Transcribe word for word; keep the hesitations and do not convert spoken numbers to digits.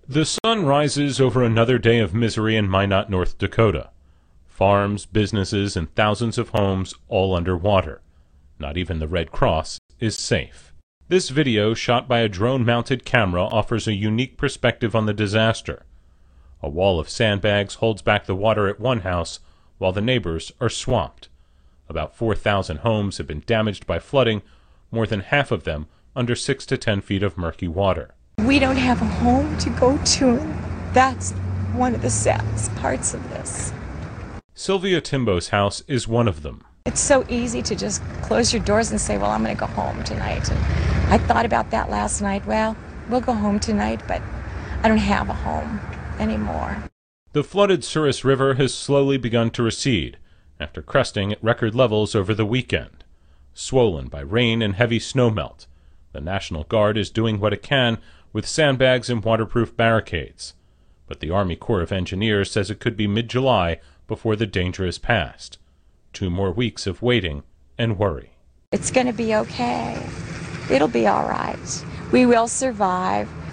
The sun rises over another day of misery in Minot, North Dakota. Farms, businesses, and thousands of homes all underwater. Not even the Red Cross is safe. This video, shot by a drone-mounted camera, offers a unique perspective on the disaster. A wall of sandbags holds back the water at one house, while the neighbors are swamped. About four thousand homes have been damaged by flooding, more than half of them under six to ten feet of murky water. We don't have a home to go to. That's one of the saddest parts of this. Sylvia Timbo's house is one of them. It's so easy to just close your doors and say, well, I'm going to go home tonight. And I thought about that last night. Well, we'll go home tonight, but I don't have a home anymore. The flooded Souris River has slowly begun to recede, after cresting at record levels over the weekend. Swollen by rain and heavy snowmelt, the National Guard is doing what it can with sandbags and waterproof barricades. But the Army Corps of Engineers says it could be mid-July before the danger is past. Two more weeks of waiting and worry. It's going to be okay. It'll be all right. We will survive.